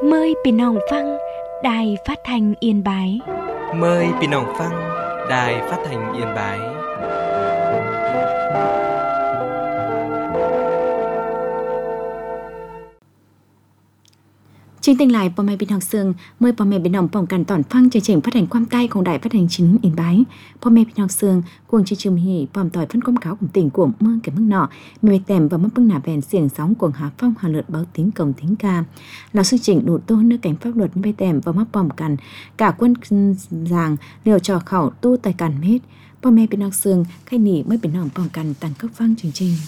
Mờiพี่น้องฟังđài phát thanh Yên Bái. Mời พี่น้องฟัง Đài Phát thanh Yên Bái. Chương trình lạiพ่อแม่พี่น้องซึ่งเมื่อพ่อแม่พี่น้องป้องกันตอนฟังchương trình phát hành ความใต้ของđài phát hành chính Yên Bái. พ่อแม่พี่น้องซึ่งcuồng chương trình hỉ pòm tỏi phân công cáo của tỉnh của mương cái mức nọ mười tèm và mất bưng nà vẹn xiềng sóng cuồng hạ phong hà lượt báo tiếng cổng tiếng ca là sự chỉnh đủ tôn nước cảnh pháp luật mười tèm và mất pòm cằn cả quân giàng liều trò khẩu tu tài cằn mết. พ่อแม่พี่น้องซึ่งkhai nỉ mớiพี่น้องป้องกันtăng cấp vang chương trình.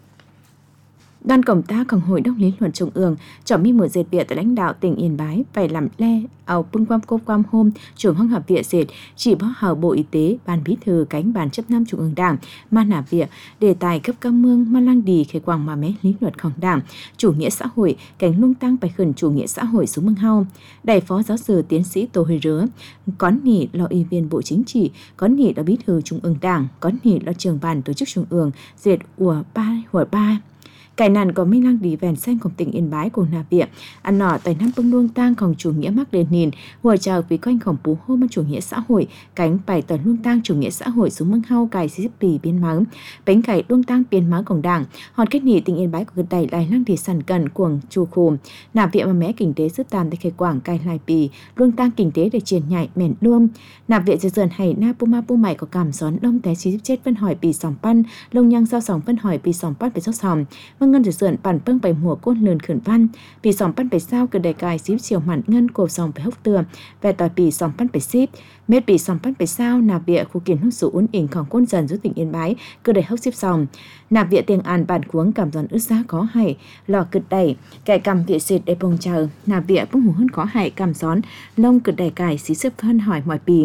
Đoàn công tácของHội đồng lý luận Trung ương chọn mi một dệt Việt tại lãnh đạo tỉnh Yên Bái phải làm le ảo bưng quam cô quam hôm trưởng hong học viện dệt chỉ báo hào Bộ Y tế ban bí thư cánh ban chấp năm Trung ương Đảng man nạp viện đề tài cấp cao mương man lang đi khởi quang mà mé lý luậnของĐảng chủ nghĩa xã hội cánh lung tăng bài khẩn chủ nghĩa xã hội xuống mương hao đại phó giáo sư tiến sĩ Tô Huy Rứa có nỉ là ủy viên Bộ Chính trị có nỉ là bí thư Trung ương Đảng có nỉ là trưởng ban tổ chức Trung ương dệt của ba Cái nạn có minh lăng đi vèn xanhของtỉnh Yên Bái của nà viện ăn nọ tại năm bưng luông tangของchủ nghĩa Mác Lênin hùa chào vì quanhของbú hô mà chủ nghĩa xã hội cánh bài tờ luông tang chủ nghĩa xã hội xuống mương hao cài xí bì biên máu bánh cải luông tang biên máuของđảng hòn kết nỉ tỉnh Yên Bái của gần đẩy lại lăng đi sẵn cần cuồng chu khù nà viện mà mé kinh tế sức tàm tại khởi quảng cài lại bì luông tang kinh tế để triển nhảy mền luông nà viện dần hay na pu mày có cảm gión lông té xí chết phân hỏi bì sòng pan lông nhang sao sòng phân hỏi bì sòng pan phải sóc sòng ngânจะเสื่อนปั่นเปิ้งไปหัวก้นเลือนขืนวันปี2ปั้นไปเศร้าเกิดได้กายซิบเฉียวหมันเงินโกบ2ไปฮกเตือแวต่อปี2ปั้นไป10เม็ดปี2ปั้นไปเศร้านาเบียkhu kiến hútสูอุ่นเองของก้นdần giữa tỉnh Yên Báiเกิดได้ฮก12นาเบียเตียงอ่านbản cuống cảm giòn ướt giá có hay lò cực đầy kẻ cầm viện xịt để bông chờนาเบียbung hủ hơn có hay cảm gión lông cực đầy cài xí xếp hơn hỏi mọiปี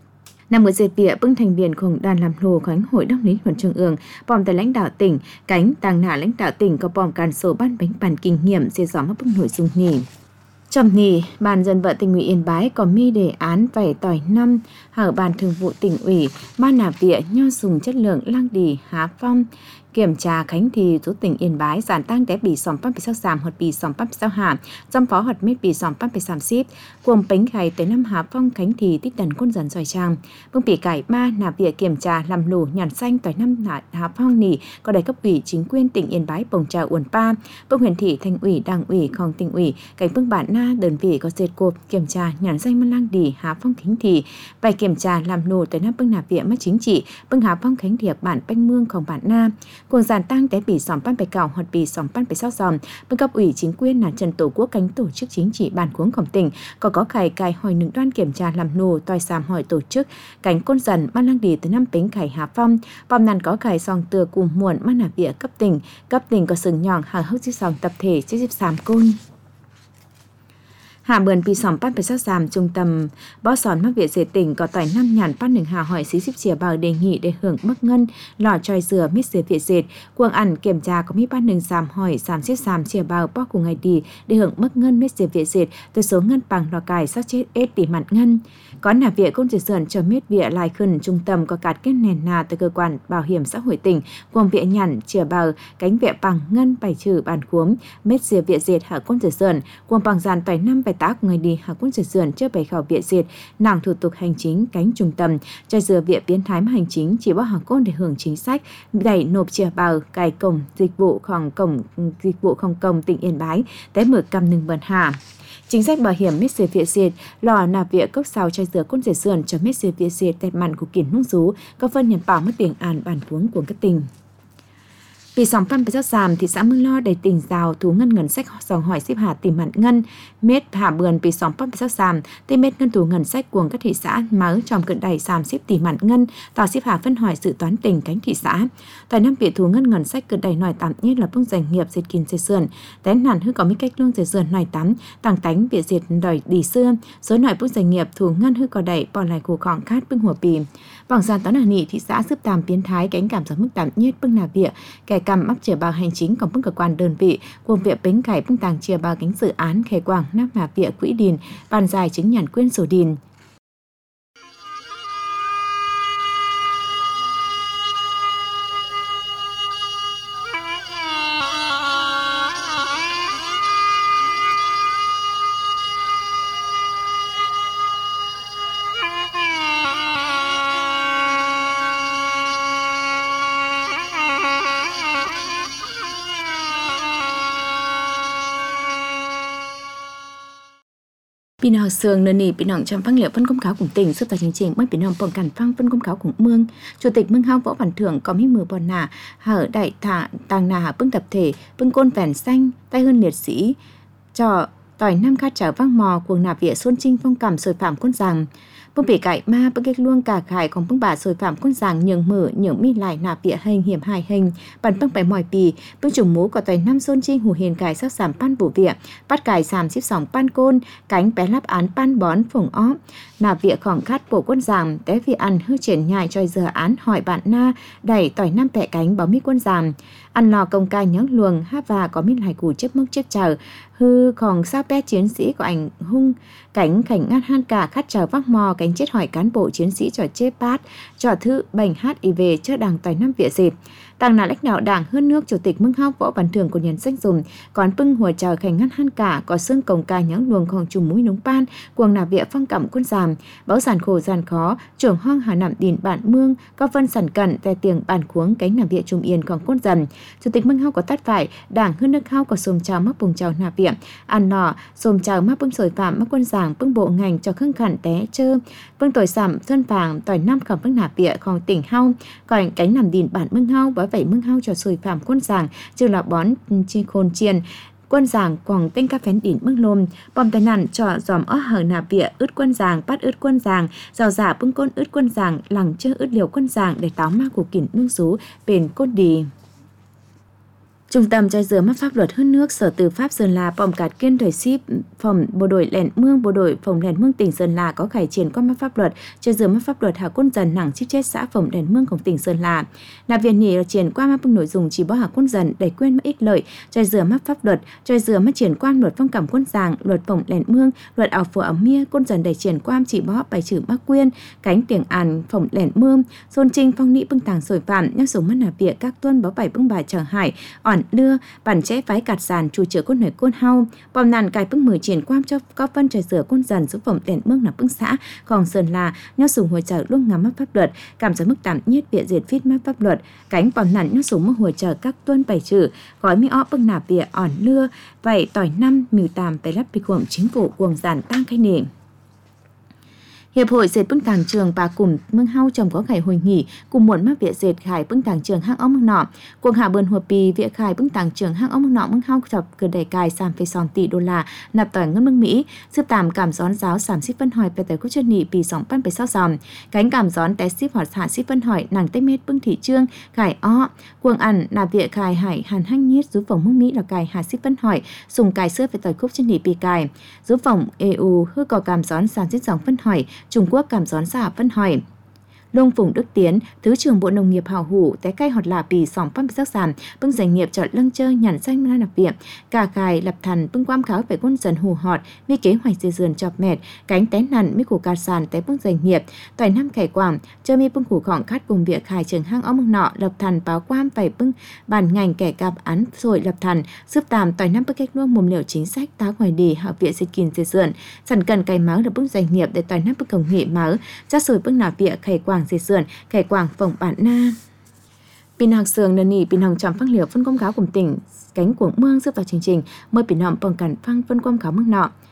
Nằm ở dệt Việt bưng thành viênของđoàn làm lồ khánh Hội đồng lý luận Trung ương pòm tại lãnh đạo tỉnh cánh tàng nả lãnh đạo tỉnh có pòm càn sổ ban bánh bàn kinh nghiệm dễ gió mà bưng nội dung nỉ. Trong nỉ, ban dân vận tỉnh ủy Yên Bái có mi đề án vảy tỏi năm hở ban thường vụ tỉnh ủy ban nà Việt nho dùng chất lượng lang đi há phong kiểm tra khánh thì chủ tỉnh Yên Bái giản tăng té bị sòng bắt bị sao giảm hoặc bị sòng bắt bị sao hạ trong phó hoạt mết bị sòng bắt bị giảm ship cuồng bánh khai tới năm há phong khánh thì tích tần quân dần giỏi trang vương bị cải ba nà Việt kiểm tra làm lù nhàn xanh tới năm há phong nỉ có đại cấp ủy chính quyền tỉnh Yên Bái bồng trà uẩn pa vương huyện thị thành ủy đảng ủyของtỉnh ủy cảnh vương bản na đơn vị có dệt cột kiểm tra nhàn xanh man lang đi há phong khánh thì bài kiểm tra làm lù tới năm vương nà Việt mất chính trị vương há phong khánh thiệp bản banh mươngของbản na cuồng giàn tăng té bị sòng panไปเก่าhoặc bị sòng panไปsao giòm bên cấp ủy chính quyền là Trần Tổ Quốc cánh tổ chức chính trị bản cuốngของtỉnh có khải cài hỏi những đoan kiểm tra làm nô tòi xàm hỏi tổ chức cánh côn dần ban lang đi tới năm bến khải hà phong bom nàn có khải sòng từa cùng muộn ban nà Việt cấp tỉnh có sừng nhọn hàng hốc chiếc sòng tập thể chiếc sàm côn Hạ bườn bị sòng bắt phải sát giảm trung tâm bó sòn mắc viện dệt tỉnh có tỏi 5 nhàn bắt đừng hà hỏi xí xíp chìa bào đề nghị để hưởng mức ngân lò tròi dừa mít dệt viện dệt cuồng ẩn kiểm tra có mít bắt đừng giảm hỏi giảm xếp giảm chìa bào bó cùng ngày đi để hưởng mức ngân mít dệt viện dệt từ số ngân bằng lò cài sát chết ết tỉ mặt ngân có nà viện công chỉ sườn cho mít viện lại khẩn trung tâm có cạt kết nền nà từ cơ quan bảo hiểm xã hội tỉnh cuồng viện nhàn chìa bào cánh viện bằng ngân bài trừ bàn cuống mít dệt viện dệt hạ công chỉ sườn cuồng bằng dàn tỏi 5 bài tác người đi học quân dườn trước bày khảo viện dệt nàng thủ tục hành chính cánh trung tâm cho dừa viện biến thái hành chính chỉ bảo học côn để hưởng chính sách đẩy nộp chìa bào cài cổng dịch vụ không công tỉnh Yên Bái té mở cầm nừng bẩn hà chính sách bảo hiểm mít dệt viện dệt lò nạp viện cốc sao cho dừa quân dườn cho mít dệt viện dệt tẹt mặn của kiển nung rú có phân nhận bảo mất tiền an bản cuống của các tỉnh. Vì sòng pan bị sát giảm thị xã Mương Lo đầy tỉnh rào thú ngân sách dòng hỏi xếp hạ tìm mặn ngân mét hạ bườn vì sòng pan bị sát giảm tìm mét ngân thủ ngân sách cuồng các thị xã máu trong cận đầy giảm xếp tìm mặn ngân tỏ xếp hạ phân hỏi dự toán tỉnh cánh thị xã tại năm vị thú ngân sách cận đầy nòi tạm nhất là phương doanh nghiệp dệt kiên dệt sườn tén nản hư có mấy cách lương dệt sườn nòi tắm tàng tánh bị dệt đòi đi xưa số nòi phương doanh nghiệp thú ngân hư có đầy bỏ lại cổ khỏng khát bưngหัวปีbằng gian toán hà nị thị xã giúp tàm biến thái cánh cảm giác mức tạm nhất bưng nà viện kẻ cầm mắc chìa bào hành chínhของcơ quan đơn vị gồm viện bến cải bưng tàng chìa bào cánh dự án khề quảng nắp nà viện quỹ điền bàn dài chứng nhận quyên sổ điền Pin học sường nền nỉ pin học trong phát liệu phân công cáo cùng tỉnh giúp tại chương trình mới pin học phòng cản phăng phân công cáo cùng mương chủ tịch mương hao võ văn thưởng có mí mưa bòn nà hở đại thả tàng nà bưng tập thể bưng côn vẻn xanh tay hơn liệt sĩ trò tỏi năm khát trở vang mò cuồng nạp vỉa xuân trinh phong cảm sồi phạm quân rằng bưng bị cải ma bưng kết luông cả khải còn bưng bà sồi phạm quân rằng nhường mở nhường mi lại nạp vỉa hình hiểm hài hình bản bưng phải mỏi pì bưng trùng mũ có tỏi năm xuân trinh hủ hiền cải sắc giảm pan bổ vỉa bắt cải giảm xíp sòng pan côn cánh bé lắp án pan bón phồng ó nạp vỉa khỏng khát bổ quân rằng té vì ăn hư triển nhai cho giờ án hỏi bạn na đẩy tỏi năm pẹ cánh báo mi quân rằng ăn lò công ca nhớ luồng hát và có mít hải củ chớp mốc chớp chờ hư còn sao pe chiến sĩ của ảnh hung cánh khảnh ngăn han cả khát chờ vác mò cánh chết hỏi cán bộ chiến sĩ trò chê bát trò thư bệnh HIV chớ đảng tỏi năm vỉa dịp tàng là lãnh đạo đảng hơn nước chủ tịch mương hao võ văn thưởng của nhân danh dùng còn bưng hùa chờ khảnh ngăn han cả có xương công ca nhớ luồng còn trùng mũi núng pan cuồng nạp vỉa phong cảm quân giảm báo giàn khổ giàn khó trưởng hoang hà nằm đìn bản mương có vân sản cận tại tiền bản cuống cánh nạp vỉa trùng yên còn quân dần chủ tịch mương hao có tát phải đảng hơn nước hao có xôm chào mắc bùng chào nạp vỉa ăn nọ xôm chào mắc bưng sồi phạm mắc quân giảng bưng bộ ngành cho khưng khẩn té chơ bưng tỏi sảm xuân vàng tỏi năm khẩm bưng nạp vỉa còn tỉnh hao còn cánh nằm đìn bản mương hao với vậy mương hao cho sồi phạm quân giảng chưa là bón chi khôn chiên quân giảng quòng tên ca phén đỉnh mương lôm bom tai nạn cho dòm ó hở nạp vỉa ướt quân giảng bắt ướt quân giảng rào giả bưng côn ướt quân giảng lằng chơ ướt liều quân giảng để táo ma của kỉnh nương xú bền côn đi. Trung tâm cho dừa mắt pháp luật hơn nước Sở Tư pháp Sơn La bom cạt kiên thời ship phòng bộ đội lẻn mương bộ đội phòng lẻn mương tỉnh Sơn La có khải triển qua mắt pháp luật cho dừa mắt pháp luật hạ quân dần nặng ship chết xã phòng lẻn mương của tỉnh Sơn La. Nạp viện nhị triển qua mắt bưng nội dung chỉ bỏ hạ quân dần để quên mất ích lợi cho dừa mắt pháp luật cho dừa mắt triển quan luật phong cảm quân giảng luật phòng lẻn mương luật ảo phù ảo mia quân dần để triển quan chỉ bỏ bài trừ mắc quyên cánh tiếng àn phòng lẻn mương xôn trinh phong nị bưng tàng sồi phạm nhắc dùng mắt nạp viện các tuân báo bài bưng bài trở hải ỏn đưa bản chế phái cạt sàn chủ chữa quân nội quân hao bom nàn cài bưng 10 triển quan cho có phân trời rửa quân dần giúp phẩm đèn mương nạp bưng xã còn Sơn La nhớ dùng hồi trợ luôn ngắm mắt pháp luật cảm giác mức tạm nhất bịa diệt viết mắt pháp luật cánh bom nàn nhớ dùng mức hồi trợ các tuân bảy trừ gói mi ó bưng nạp bịa ỏn lưa vậy tỏi năm mìu tàm phải lắp bị cuộn chính phủ cuồng giản tăng khai nền. Hiệp hội dệt bưng tàng trường bà cùng mương hao chồng có khải hồi nghỉ cùng muộn mắc vỉa dệt khải bưng tàng trường hang ống mương nọ cuồng hạ bơn hùa pì vỉa khải bưng tàng trường hang ống mương nọ mương hao chọc cửa đẩy cài sàm phê sòn tỷ đô la nạp tỏi ngân mương Mỹ giúp tàm cảm gión giáo sàm ship phân hỏi về tới quốc chân nị pì sòng pan về sao dòm cánh cảm gión té ship hoạt hạ ship phân hỏi nàng tây mét bưng thị trương khải ó cuồng ẩn nạp vỉa khải hải hàn hăng nhiết giúp phòng mương Mỹ là cài hạ ship phân hỏi sùng cài xưa về tới quốc chân nị pì cài giúp phòng EU hư có cảm gión sàm ship sòng phân hỏi Trung Quốc cảm gión giả phân hỏi. Lông Phùng Đức Tiến, Thứ trưởng Bộ Nông nghiệp hào hủ, té cây hột là bì sòng phân sắc sản, bưng doanh nghiệp chọn lưng chơi nhằn xanh ra nạp viện, cả cài lập thần bưng quam kháo về quân dần hù họt, mi kế hoạch dì dườn chọc mệt, cánh té nằn mi củ cà sàn té bưng doanh nghiệp, toài năm khải quảng, chơi mi bưng củ khỏng khát cùng việc khải trường hang ống mương nọ lập thần báo quam phải bưng bàn ngành kẻ cặp án rồi lập thần, giúp tàm toài năm bưng cách nuông mồm liệu chính sách tá ngoài đi hạ viện dịch kìn dì dườn, sẵn cần cày máu được bưng doanh nghiệp để toài năm bưng công nghệ máu, chắc rồi bưng nạp viện khải quảng dì dườn khải quảng phòng bản na pin học sường nền nỉ pin hồng chạm phát liệu phân công cáo cùng tỉnh cánh của mương giúp vào chương trình mời pin hồng bằng cản phăng phân công cáo mương nọ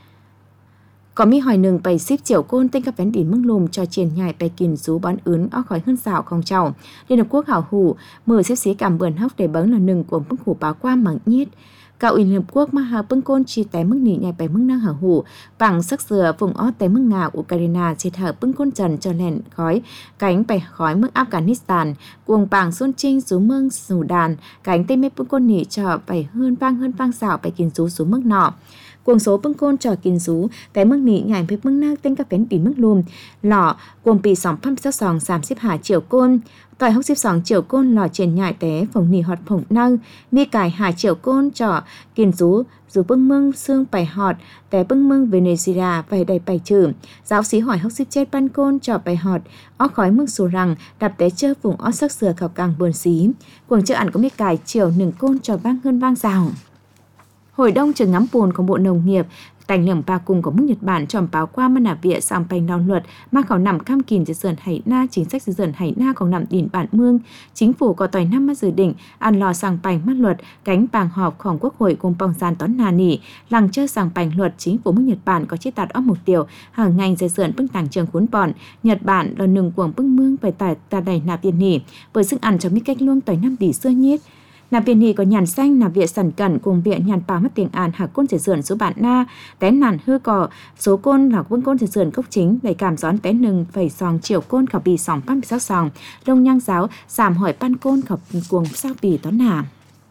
có mi hỏi nừng bày ship chiều côn tên các vén đỉnh mương lùm cho triển nhài bày kìn rú bón ướn ó khói hơn xảo không trầu Liên Hợp Quốc hảo hủ mở xếp xí cảm bườn hốc để bấng là nừng của bức hủ báo qua mảng nhiết Cao ủy Liên Hợp Quốc mà hà bưng côn chi té mức nỉ nhảy bảy mức năng hở hủ bằng sắc dừa vùng ót té mức ngà Ukraine chỉ thở bưng côn trần cho lèn khói cánh bảy khói mức Afghanistan cuồng bảng xuân trinh xuống mương Sudan cánh tây mê bưng côn nỉ cho bảy hơn vang xảo bảy kiến rú xuống mức nọ cuồng số bưng côn trò kiến rú té mức nỉ nhảy với mức năng tên các vén đỉnh mức lùm lọ cuồng pì sòng phăm sắc sòng giảm xếp hà triệu côn tỏi hốc xếp sòng triệu côn lò triển nhại té phòng nỉ họt phồng năng mi cài hà triệu côn trò kiến rú dù bưng mương xương bài họt té bưng mương Venezuela phải đầy bài trừ giáo sĩ hỏi hốc xếp chết ban côn trò bài họt ó khói mương sù răng đạp té chơ vùng ó sắc sừa khảo càng buồn xí cuồng chợ ẩn có mi cài chiều nừng côn trò vang hơn vang rào Hội đông trường ngắm bùn của Bộ Nông nghiệp Tành liềng ba cùng của mức Nhật Bản tròm báo qua mà nà viện sang bành đào luật mà khảo nằm cam kìm dây dần hải na chính sách dây dần hải na còn nằm đỉnh bản mương chính phủ có tỏi năm mà dự định ăn lò sang bành mắt luật cánh bàng họpของquốc hội cùng bòng gian tón nà nỉ làng chơi sang bành luật chính phủ mức Nhật Bản có chế tạt óc mục tiêu hàng ngành dây dần bưng tàng trường khuốn bọn Nhật Bản là nừng cuồng bưng mương phải tải ta đầy nạp tiền nỉ với sức ăn cho mi cách luông tỏi năm tỷ xưa nhiết. Nạp viện nì có nhàn xanh nạp viện sẵn cẩn cùng viện nhàn bà mất tiền àn hạc côn trẻ sườn số bạn na tén nàn hư cỏ số côn là vương côn trẻ sườn cốc chính đầy cảm gión tén nừng phẩy sòng chiều côn khảo bì sòng pan bì sắc sòng đông nhang giáo giảm hỏi pan côn khảo cuồng sao bì tón nà.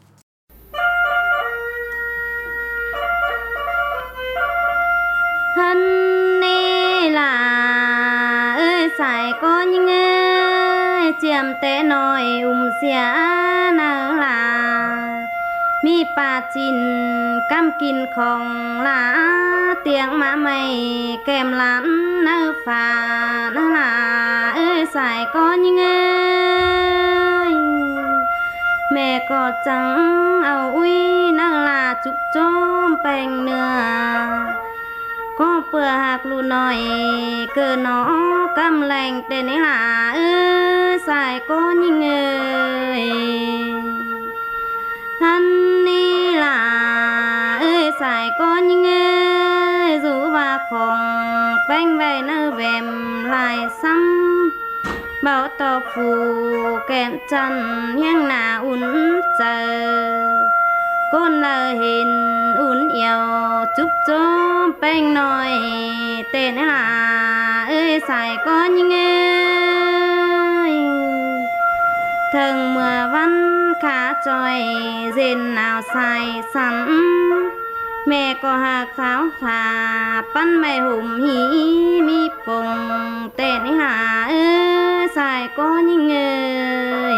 Hân nê là ơi xài có những chiêm tế nói xia nơ là mi pa chín cam kín không là tiếng má mày kèm lắm nơ phà nơ là ơi xài có những ơi mẹ có trắng áo uy nơ là chụp chôm bèn nửa có bữa hạt lù nói cơ nó cam lành tên ấy là xài có những người hắn đi là xài có những người rủ và khổng bánh về nơi vèm lại xăm bảo tỏ phù kẹn chân nhang nà uốn chờ con lời hình uốn yêu chúc cho bánh nói tên ấy là xài có những người thường mưa văn khá trôi dền nào xài sẵn mẹ có hạc tháo phà bắn mẹ hùm hí mi bồng tên ấy là xài có những người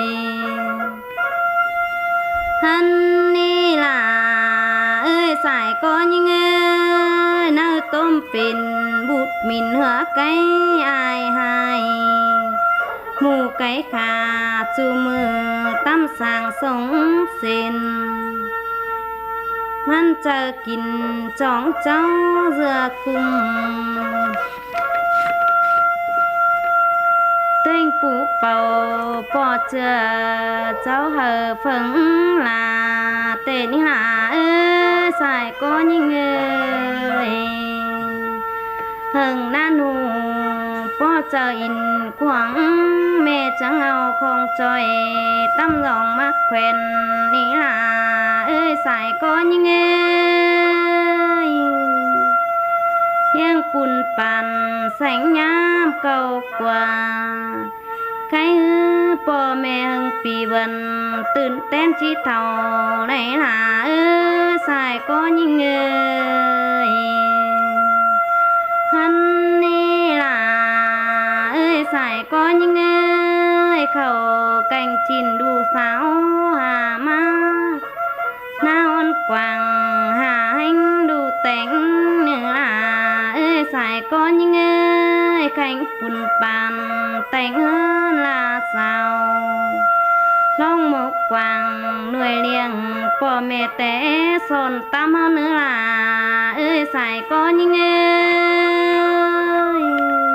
hắn đi là xài có những người nơi tôm phìn bút mình hứa cái ai hai mù cái khả chu mưa tâm sang sống xin hắn chờ kín chóng cháu dừa cùng tên phụ bầu bỏ chờ cháu hờ phấn là tên hạ xài có những người hừng na nụ bỏ chờ in quảng mẹ chẳng hào không trời tâm dòng mắt quen ní là xài có những người hiang bùn bàn sánh nhám cầu quả cái bò mẹ hưng pì vầnตื่n tên chi thầu này là xài có những người hắn đi là xài có những người khẩu cành chín đủ pháo hà ma na ôn quàng hà hành đủ tánh nữa là xài có những người cánh bùn bàn tánh hơn là sao long một quàng nuôi liêng bỏ mẹ té sồn tam hơn nữa là xài có những người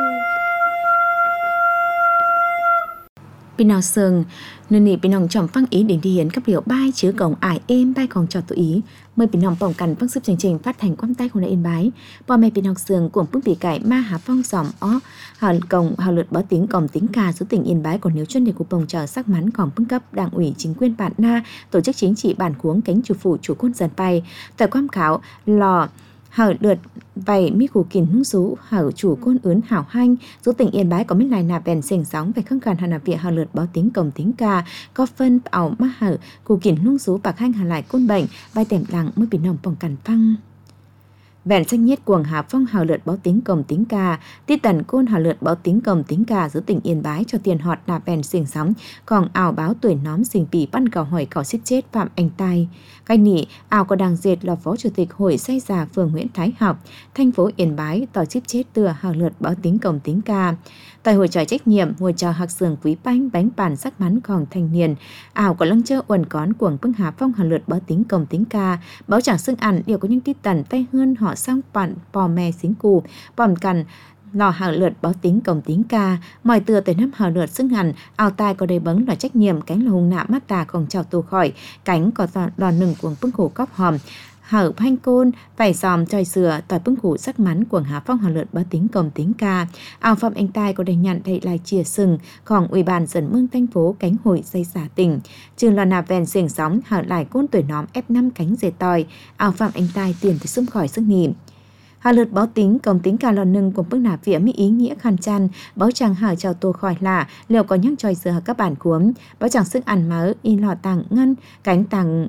Pin nào sừng nên nị pin nòng chồng phăng ý đến đi hiến cấp liệu bay chứa cổng ải êm bay còn cho tụi ý mời pin nòng bỏng cằn phăng sức chương trình phát thành quăm tay của Yên Bái bò mẹ pin nòng sừng cuồng bức bị cải ma hà phong sòm ó hòn cổng hào lượt bó tính cổng tính cà số tỉnh Yên Bái còn nếu chuyên đề của bồng chờ sắc mắn còn bưng cấp đảng ủy chính quyền bản na tổ chức chính trị bản cuống cánh chủ phủ chủ quân dần bay tại quăm khảo lò hở lượt vậy mi cụ kín hung sú hở chủ côn ướn hảo hanh số tỉnh Yên Bái có mấy lại nạp bèn sềnh sóng về khăng khàn hà nạp viện hở lượt báo tính cổng tính ca có phân ảo má hở cụ kín hung sú bạc hanh hà lại côn bệnh vai tèm lặng mới bị nồng bỏng cằn phăng Vẹn xanh nhất cuồng Hà Phong hào lượt báo tính cầm tính ca, Tí Tần Côn hào lượt báo tính cầm tính ca giữa tỉnh Yên Bái cho tiền họt nạp vẹn xình sóng, còn ảo báo tuổi nóm xình bỉ bắt cầu hỏi cỏ xích chết Phạm Anh Tai. Cái nỉ, ảo có đàng diệt là phó chủ tịch hội xây già phường Nguyễn Thái Học, thành phố Yên Bái, tỏ xích chết tựa hào lượt báo tính cầm tính ca. Tại hội trò trách nhiệm, hội trò hạc sườn quý bánh bàn sắc mắn còn thanh niên, ảo có lăng chơ uẩn cón cuồng bưng Hà Phong hào lượt báo tính cầm tính ca, báo chẳng xưng ăn đều có những Tí Tần tay hơn họ sang bạn bò mè xính cù, bòm cằn lò hào lượt báo tính cầm tính ca, mọi tựa tới năm hào lượt xưng hẳn, ảo tai có đầy bấn là trách nhiệm, cánh là hùng nạ mắt tà còn chào tù khỏi, cánh có đò nừng cuồng bưng khổ cóc hòm, hở phanh côn phải dòm tròi sửa tỏi bưng khủ sắc mắn cuồng Hà Phong hào lượt báo tính cầm tính ca. Ảo Phạm Anh Tai có đầy nhận thầy lại chia sừngของủy ban dân mương thành phố cánh hội xây xả tỉnh trường lò nạp vèn xiềng sóng hở lại côn tuổi nóm F5 cánh dề tòi. Ảo Phạm Anh Tai tiền thì xung khỏi sức nỉ. Hà lượt báo tính cầm tính ca lò nừng của bức nạp vía mỹ ý nghĩa khăn chăn báo chẳng hở chào tô khỏi là liệu có nhắc tròi sửa các bản cuống báo chẳng sức ăn mớ in lò tàng ngân cánh tàng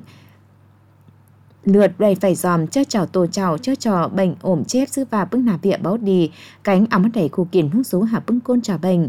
lượt đầy phải dòm chớ chào tổ chào chớ trò bệnh ổm chép sư và bưng nạp vía báo đi cánh áo mắt đẩy khu kiển hút số hạ bưng côn trà bệnh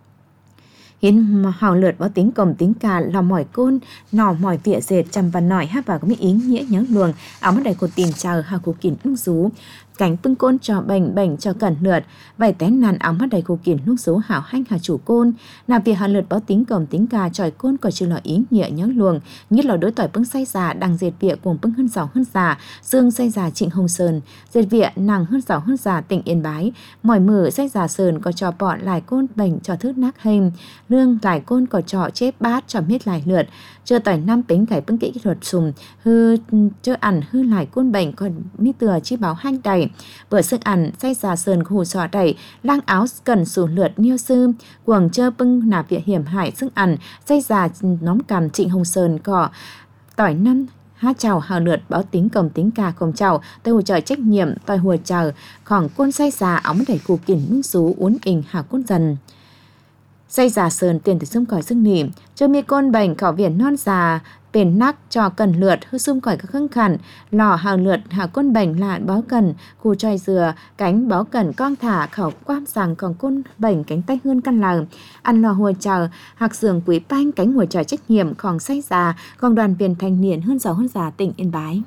hiến hào lượt báo tính cầm tính ca lò mỏi côn nò mỏi vía dệt chăm và nỏi hát vào có mỹ ý nghĩa nhớ luồng áo mắt đẩy của tiền chào hạ khu kiển hút số cánh bưng côn cho bệnh cho cẩn lượt vài tén nàn áo mắt đầy khu kiển hút số hảo hanh hà chủ côn nạp việc hà lượt báo tính cầm tính ca tròi côn có chữ lò ý nghĩa nhớ luồng nhất là đối tỏi bưng say già đang dệt vía cùng bưng hơn giàu hơn già dương say già Trịnh Hồng Sơn dệt vía nàng hơn già tỉnh Yên Bái mỏi mở say già Sơn có trò bọ lại côn bệnh cho thức nát hình lương lại côn có trò chép bát cho miết lại lượt chưa tỏi năm tính cải bưng kỹ thuật sùng hư chưa ăn hư lại côn bệnh còn mi từa chi báo hanh đầy vừa sức ăn say già Sơn hù sọ đẩy lang áo cần sủ lượt niêu sư quần chơ bưng nạp vía hiểm hại sức ăn say già nóm cằm Trịnh Hồng Sơn cỏ tỏi năm hát chào hào lượt báo tính cầm tính ca không chào tới hồ trời trách nhiệm tỏi hùa chào khoảng côn say già ống đẩy cù kiển nung xú uốn ình hà côn dần say già Sơn tiền từ xung còi sức nỉ cho mi côn bệnh khảo viện non già bền nắc cho cần lượt hư xung còi các khưng khẩn lò hào lượt hạ côn bệnh là báo cần khu tròi dừa cánh báo cần con thả khẩu quam sàng còn côn bệnh cánh tay hơn căn làng ăn lò hùa chờ hạc sườn quý banh cánh hùa chờ trách nhiệm còn say già còn đoàn viên thanh niên hơn già tỉnh Yên Bái.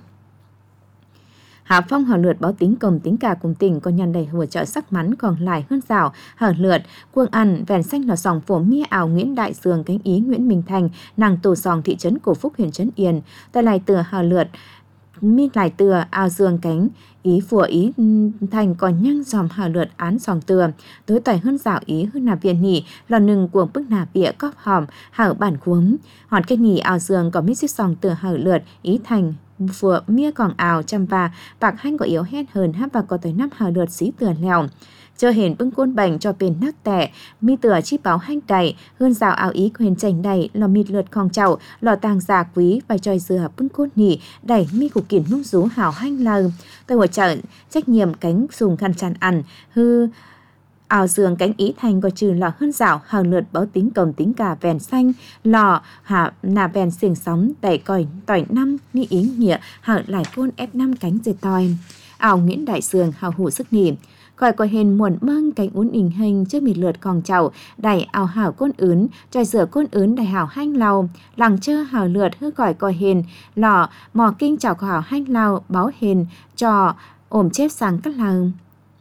Hà Phong hào lượt báo tính cầm tính cả cùng tỉnh có nhân đầy hỗ trợ sắc mắn còn lại hơn rào hào lượt cuồng ăn vèn xanh là sòng phổ mía ảo Nguyễn Đại Sường cánh ý Nguyễn Minh Thành nàng tổ sòng thị trấn Cổ Phúc huyện Trấn Yên tại lại tựa hào lượt mi lại tựa ảo Dương cánh ý phùa ý thành còn nhăng dòm hào lượt án sòng tựa tối tỏi hơn rào ý hơn nạp viện nỉ lò nừng cuồng bức nạp vía cóp hòm hảo bản cuống hòn cái nỉ ảo Dương có mít xích sòng tựa hào lượt ý thành phùa mía còn ảo chăm và bạc hanh có yếu hết hơn hát và có tới năm hào lượt xí tựa lèo chờ hển bưng côn bệnh cho bền nắc tẻ mi tựa chi báo hanh đầy hơn rào ảo ý huyền chành đầy lò mịt lượt khòng chậu lò tàng giả quý và tròi dừa bưng côn nỉ đẩy mi của kiển nung rú hảo hanh lờ tôi hỗ trợ trách nhiệm cánh dùng khăn chăn ăn hư ảo Dương cánh ý thành có trừ lò hơn rào hào lượt báo tính cầm tính cả vèn xanh lò hạ nà vèn xiềng sóng đẩy còi tỏi năm mi ý nghĩa hảo lại côn F5 cánh dệt tòi ảo Nguyễn Đại Sường hào hủ sức nỉ khỏi có hình muộn mang cánh uốn ình hình trước mịt lượt còn chậu đẩy ảo hảo côn ướn tròi rửa côn ướn đẩy hảo hanh lau lằng chơ hảo lượt hư khỏi coi hình lò mò kinh chảo hảo hanh lau báo hình trò ổm chép sang các làng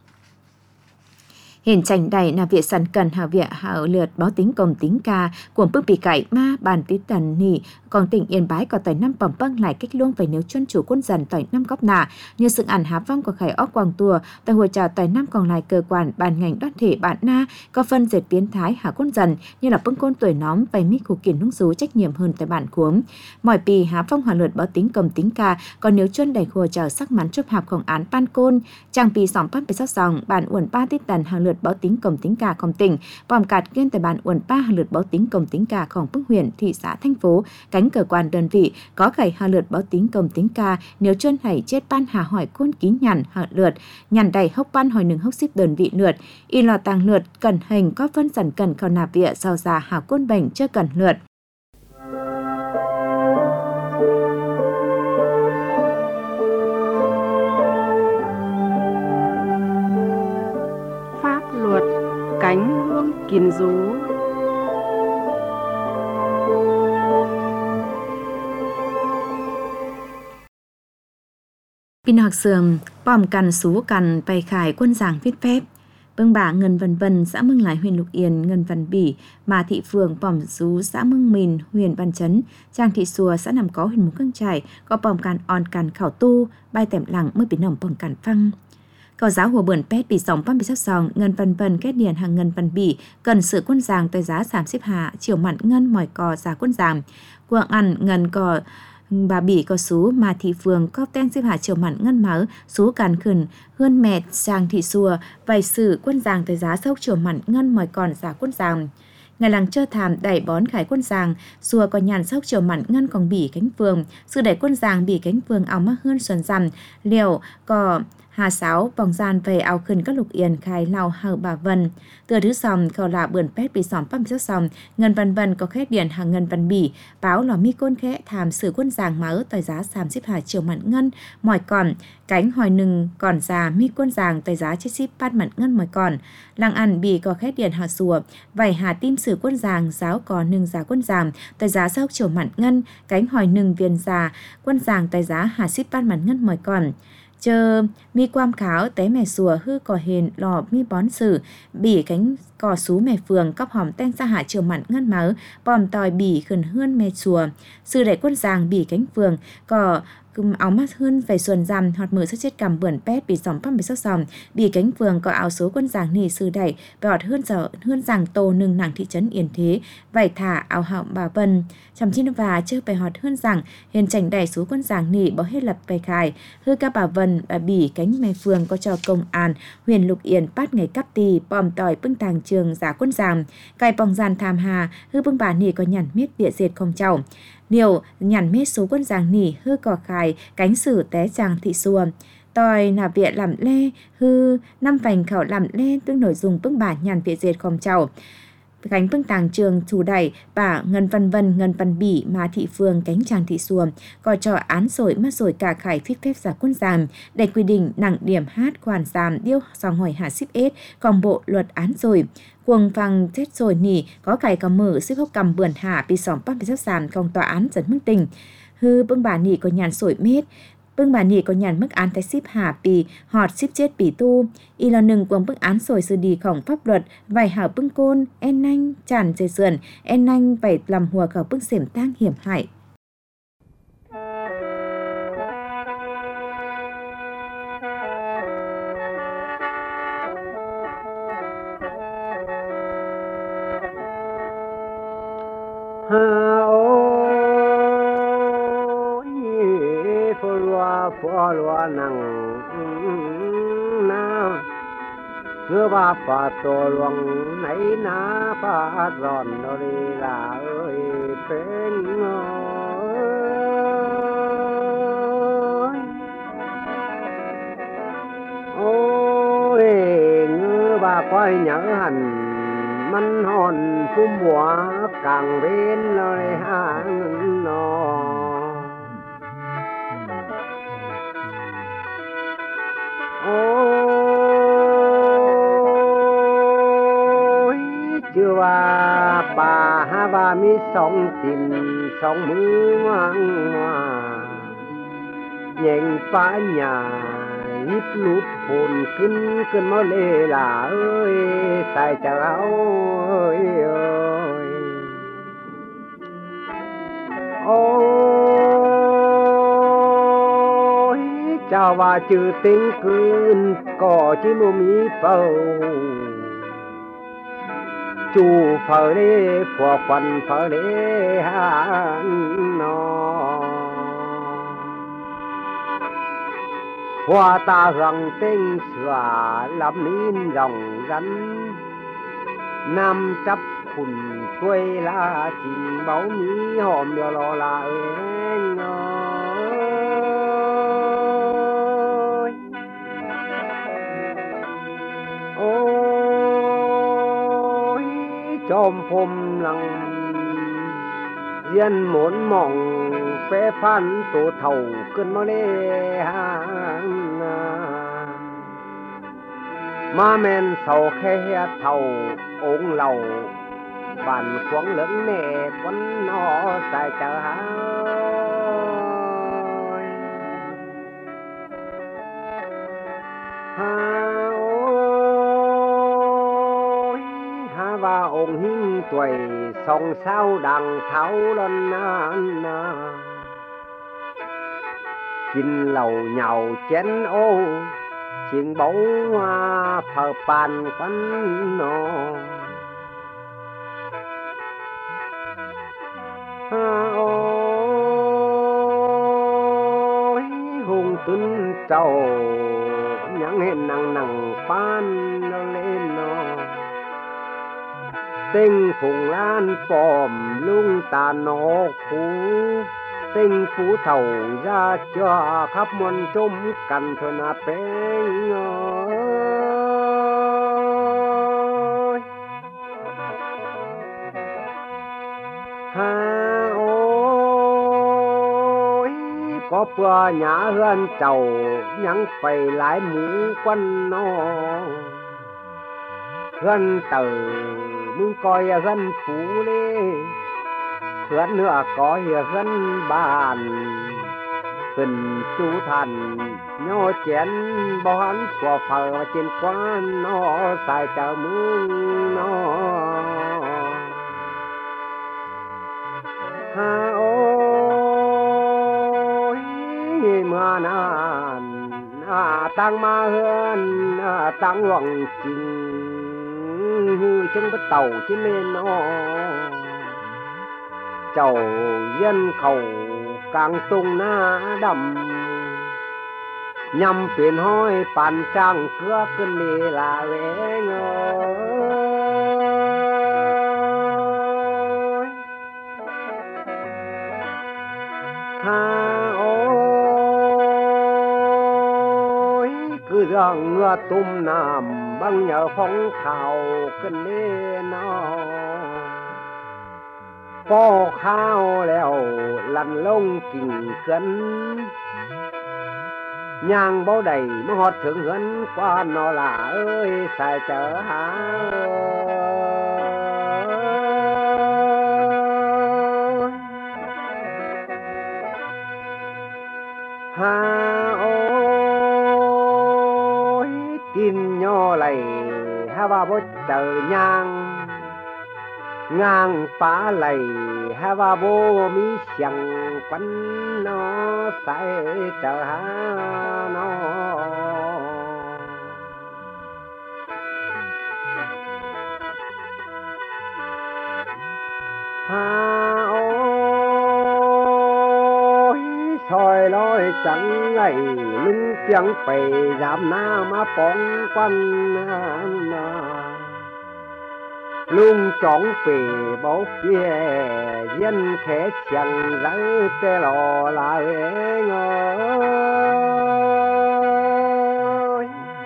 Hình chành đầy là việc sẵn cần hào việc hào lượt báo tính công tính ca của bức bị cải ma bàn tí tần nỉ còn tỉnh Yên Bái có tỏi năm bẩm băng lại cách luôn phải nếu chân chủ quân dần tỏi năm góc nạ như sự ảnh há vong của khải óc quang tùa tại hồi trào tỏi năm còn lại cơ quan bàn ngành đoát thể bạn na có phân dệt biến thái há quân dần như là bưng côn tuổi nóm vài mít của kiển nung rú trách nhiệm hơn tại bản cuống mỏi pì há vong hào lượt báo tính công tính ca còn nếu chân đầy hồi trào sắc mắn chụp hạpของán pan côn trang pì sòng pan bị sát dòng bản uẩn ba tí tần hào lượt báo tính công tính cảของtỉnh vòng cạt kiên tại bản uẩn ba hào lượt báo tính công tính cảของbức huyện thị xã thành phố cánh cơ quan đơn vị có khải hào lượt báo tính công tính ca nếu chân hãy chết ban hà hỏi côn ký nhằn hào lượt nhằn đầy hốc ban hỏi nừng hốc xíp đơn vị lượt y lò tàng lượt cần hình có phân sản cần khảo nạp vịa giàu già hào côn bệnh chưa cần lượt rú พี่น้องเสื่อมป้อมกันสู้กันไปขายquân giảng viết phép Bưng bả Ngân Văn Vân, xã Mương Lái, huyện Lục Yên, Ngân Văn Bỉ, Mà Thị Phường, Pòm Sú, xã Mương Mìn, huyện Văn Chấn, Trang Thị Xùa, xã Nằm Có, huyện Mù Căng Trải, có pòm can on can khảo tu, bài tẻm lặng mới bị nồng pòm can phăng. Cầu giáo hồ bươn pét bị sóng pam bị sắc sòng, Ngân Văn Vân kết điển hàng Ngân Văn Bỉ, cần sự quân giàng tới giá giảm xếp hạ, chiều mặn ngân mỏi cò giá quân giàng. Quạng ăn ngân cò bà Bỉ có số Mà Thị Phường có tên xếp hạ chiều mặn ngân máu số càn khẩn hơn mẹt Trang Thị Xùa vài sự quân giàng tới giá sốc chiều mặn ngân mỏi còn giá quân giàng. Ngày làng chơ thàm đẩy bón khải quân giàng xùa có nhàn sốc chiều mặn ngân còn Bỉ cánh phường sự đẩy quân giàng Bỉ cánh phường áo mắc hơn xuân rằm liều có Hà Sáu vòng gian về áo khẩn các Lục Yên khai lao hờ bà Vân từ thứ sòng cầu là bươn pét bị sòng pam sắc sòng Ngân Văn Vân có khét điển hàng Ngân Văn Bỉ báo lò mi côn khẽ thàm sử quân giàng máu tời giá sàm xếp hà chiều mặn ngân mỏi còn cánh hỏi nừng còn già mi quân giàng tời giá chết xíp bát mặn ngân mỏi còn làng ăn Bỉ có khét điển hà sùa vảy hà tim sử quân giàng giáo có nừng giá quân giàng tời giá sốc chiều mặn ngân cánh hỏi nừng viên già quân giàng tời giá hà xíp bát mặn ngân mỏi còn chờ mi quam kháo té mè sùa hư cò hền lò mi bón sử Bỉ cánh cò sú mè phường cóc hòm ten ra hạ chiều mặn ngân máu bòm tòi Bỉ khẩn hơn mè sùa sư đại quân giàng Bỉ cánh phường cò áo mắt hơn về xuân rằm hoặc mở sắc chết cầm bươn pét bị sòng păm bị sắc sòng Bỉ cánh phường có áo số quân giàng nỉ sư đẩy bọt hơn giàng tô nương nàng thị trấn Yên Thế vảy thả áo họng bà Vân chăm chín và chưa bài họt hơn giàng hiền chảnh đẩy số quân giàng nỉ bỏ hết lập bài khải hư ca bà Vân bà Bỉ cánh mè phường có cho công an huyện Lục Yên bắt ngày cắp tì bòm tỏi bưng tàng trường giả quân giàng cài bòng giàn tham hà hư bưng bà nỉ có nhằn miết địa diệt không chậu điều nhằn miết số quân giàng nỉ hư cò khải cánh sử té Trang Thị Xùa tòi nà viện làm lê hư năm vành khảo làm lê tương nội dùng bưng bà nhằn viện diệt không chậu cánh bưng tàng trường thủ đẩy bà Ngân Văn Vân Ngân Văn Bỉ Mà Thị Phường cánh Trang Thị Xùa có cho án rồi mất rồi cả khải phít phép giả quân giàng để quy định nặng điểm hát khoản giảm điêu sòng hỏi hạ ship ết còn bộ luật án rồi cuồng phăng chết rồi nỉ có cải có mở xếp hốc cầm bươn hạ bị sòng bắt bị sắc giảm công tòa án dẫn mức tình hư bưng bà nỉ có nhàn sổi mết bưng bà nỉ có nhàn mức án thái ship hạ bì họt ship chết bì tu y là nừng cuồng bưng án sổi sư đi khổng pháp luật vài hảo bưng côn en anh tràn dây sườn en anh phải làm hùa khảo bưng xểm tang hiểm hại phò loa nằng na ngơ ba phà tổ luồng nấy na phà giòn nó đi là ơi phên ôi ngơ ba quay nhớ hành mắn hòn phum bùa càng bên lời hàng nó ôi chưa ba bà ha ba mi sóng tìm sóng mưa ngoan ngoà nhện phá nhà hít lút hồn kinh cơn máu lê là ơi sai cháu ơi ơi ôi chào và chữ tiếng cơn có chỉ mù mi phâu chủ phở đê phò quần phở đê han nó hoa ta rằng tên sửa làm nín rồng rắn nam chấp khùn quê la trình báo mỹ hòm điều lo là em ơi ôi chom phôm lăng dân muốn mong phê phan tổ thầu cơn máu lê hàng mà men sầu khe thầu ống lầu bàn quấn lớn nè quấn nó xài chợ háo ha và ông hiên tuổi song sao đằng tháo lên chín lầu nhàu chén ô chuyện bấu phờ bàn quán nó ôi hùng tuấn trầu nhắn hẹn nặng nặng pan nó lên nó tinh phùng lan bòm lung tà nó phú tinh phú thầu ra cho khắp muôn trôm cần thôi na bén ơi ha ôi có bữa nhà hơn trầu nhắn phải lái mũ quân nó gần từ muốn coi gần phú đi hơn nữa có gần bàn tình chú thần nhô chén bón xua phở trên quán nó xài chợ mương nó ha ôi mà nàn tăng ma hơn tăng hoàng trình chân bắt tàu trên lên nó chầu dân khẩu càng tung na đầm nhằm biển hoi bàn trang cưa cơn đi là vẻ ngơi ha ôi cứ rằng ngựa tum nằm băng nhờ phong khảo cơn đi nó po khao lèo lăn lông kình cân nhang bao đầy mới hót thượng hấn qua nó là ơi xài chợ há ha ôi tin nho lầy ha ba bố chợ nhang ngang phá lầy ha va bố mi chẳng quấn nó say chờ ha nó ha ôi soi lối chẳng ngày lưng tiếng phải giảm na mà bóng quăng lung chọn về bố kia dân khẽ chẳng rắn tê lò lại ngồi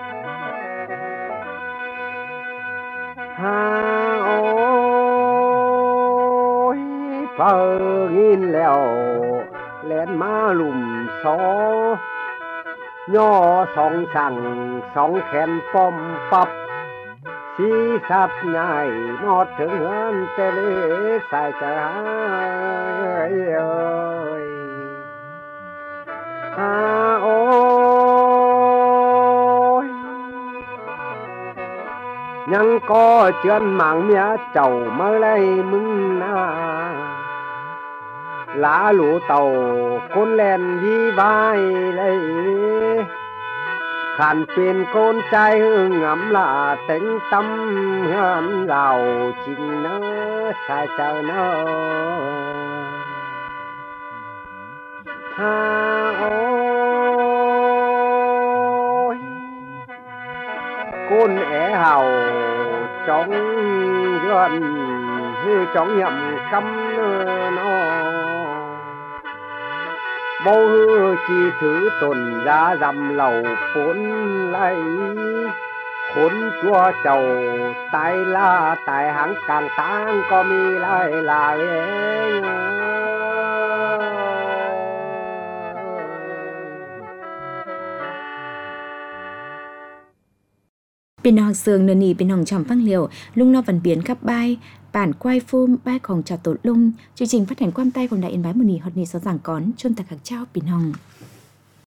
ha ôi phờ nghìn lèo lên má lùm xó nho song sằng song khen pom pắp si sắp nhai mót thượng hơn tê lê xài chợ ơi ha ôi nhăng có chuyện mạng mía chầu mơ lấy mừng na lá lũ tàu côn len đi vai lấy khănเป็นคนใจงำลาเต็งตำงามเราจริงเนอสายเจ้าเนอฮาโอยcôn ẻ hào chóng gần hư chóng nhậm căm nó bao hư chi thứ tồn ra dầm lầu bốn lấy khốn chua chầu tai la tai hãng càng tang có mi lại là Bên học sương nền nỉ bên hồng trầm phăng liều lung lo văn biến khắp bay bản quay phum bayของchào tổ lung chương trình phát hành quam tay của đại yên bái một nỉ hot nỉ sáu giảng cón chôn tạc hạc trao bên hồng